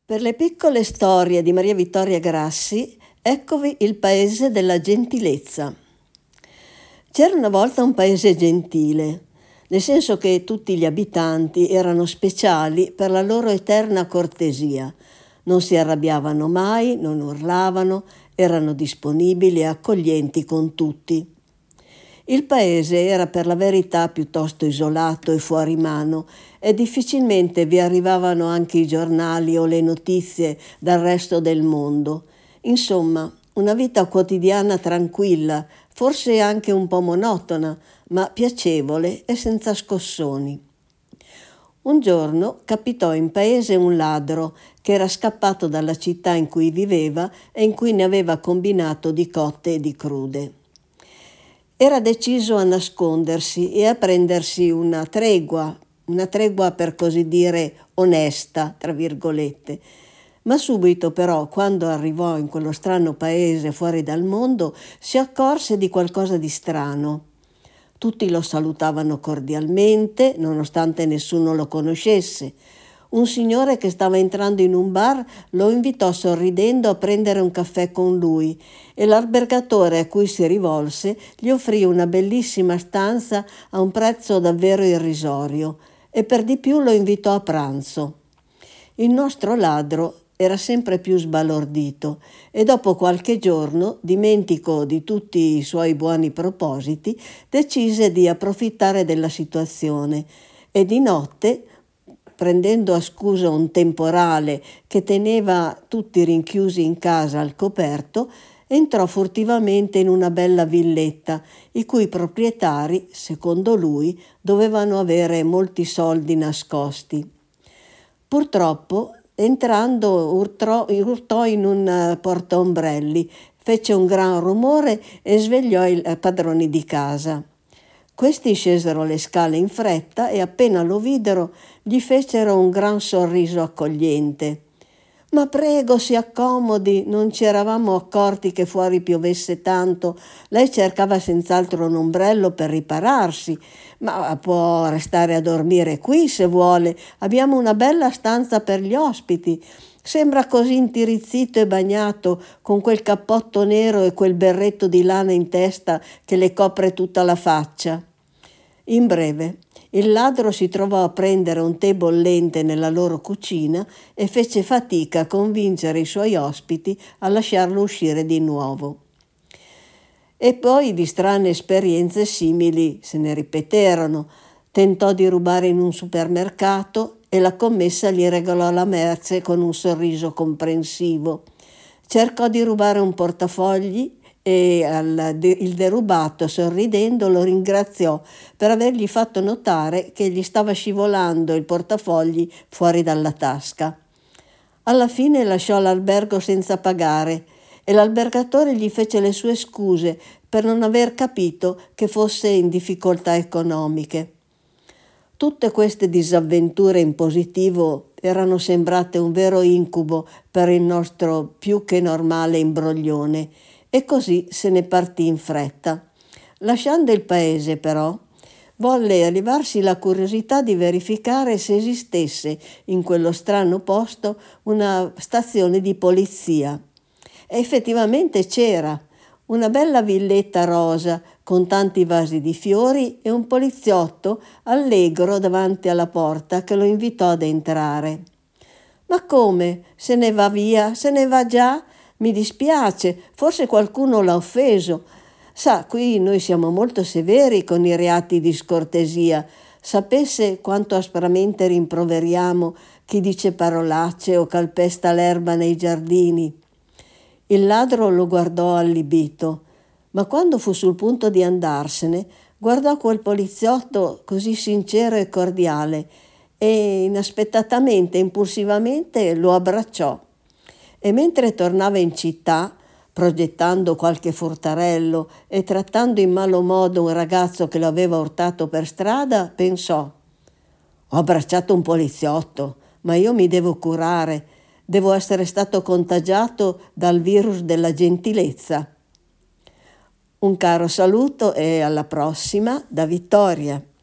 Per le piccole storie di Maria Vittoria Grassi, eccovi il paese della gentilezza. C'era una volta un paese gentile, nel senso che tutti gli abitanti erano speciali per la loro eterna cortesia. Non si arrabbiavano mai, non urlavano, erano disponibili e accoglienti con tutti. Il paese era per la verità piuttosto isolato e fuori mano e difficilmente vi arrivavano anche i giornali o le notizie dal resto del mondo. Insomma, una vita quotidiana tranquilla, forse anche un po' monotona, ma piacevole e senza scossoni. Un giorno capitò in paese un ladro che era scappato dalla città in cui viveva e in cui ne aveva combinato di cotte e di crude. Era deciso a nascondersi e a prendersi una tregua per così dire onesta, tra virgolette. Ma subito però, quando arrivò in quello strano paese fuori dal mondo, si accorse di qualcosa di strano. Tutti lo salutavano cordialmente, nonostante nessuno lo conoscesse. Un signore che stava entrando in un bar lo invitò sorridendo a prendere un caffè con lui e l'albergatore a cui si rivolse gli offrì una bellissima stanza a un prezzo davvero irrisorio e per di più lo invitò a pranzo. Il nostro ladro era sempre più sbalordito e dopo qualche giorno, dimentico di tutti i suoi buoni propositi, decise di approfittare della situazione e di notte, prendendo a scusa un temporale che teneva tutti rinchiusi in casa al coperto, entrò furtivamente in una bella villetta, i cui proprietari, secondo lui, dovevano avere molti soldi nascosti. Purtroppo, entrando, urtò in un portaombrelli, fece un gran rumore e svegliò i padroni di casa. Questi scesero le scale in fretta e appena lo videro gli fecero un gran sorriso accogliente. «Ma prego, si accomodi, non ci eravamo accorti che fuori piovesse tanto. Lei cercava senz'altro un ombrello per ripararsi, ma può restare a dormire qui se vuole. Abbiamo una bella stanza per gli ospiti. Sembra così intirizzito e bagnato, con quel cappotto nero e quel berretto di lana in testa che le copre tutta la faccia». In breve, il ladro si trovò a prendere un tè bollente nella loro cucina e fece fatica a convincere i suoi ospiti a lasciarlo uscire di nuovo. E poi di strane esperienze simili se ne ripeterono. Tentò di rubare in un supermercato e la commessa gli regalò la merce con un sorriso comprensivo. Cercò di rubare un portafogli e il derubato, sorridendo, lo ringraziò per avergli fatto notare che gli stava scivolando il portafogli fuori dalla tasca. Alla fine lasciò l'albergo senza pagare e l'albergatore gli fece le sue scuse per non aver capito che fosse in difficoltà economiche. Tutte queste disavventure in positivo erano sembrate un vero incubo per il nostro più che normale imbroglione e così se ne partì in fretta. Lasciando il paese, però, volle levarsi la curiosità di verificare se esistesse in quello strano posto una stazione di polizia. E effettivamente c'era una bella villetta rosa con tanti vasi di fiori e un poliziotto allegro davanti alla porta che lo invitò ad entrare. «Ma come? Se ne va via? Se ne va già? Mi dispiace, forse qualcuno l'ha offeso. Sa, qui noi siamo molto severi con i reati di scortesia. Sapesse quanto aspramente rimproveriamo chi dice parolacce o calpesta l'erba nei giardini». Il ladro lo guardò allibito, ma quando fu sul punto di andarsene, guardò quel poliziotto così sincero e cordiale e inaspettatamente, impulsivamente lo abbracciò. E mentre tornava in città, progettando qualche furtarello e trattando in malo modo un ragazzo che lo aveva urtato per strada, pensò: «Ho abbracciato un poliziotto, ma io mi devo curare, devo essere stato contagiato dal virus della gentilezza». Un caro saluto e alla prossima da Vittoria.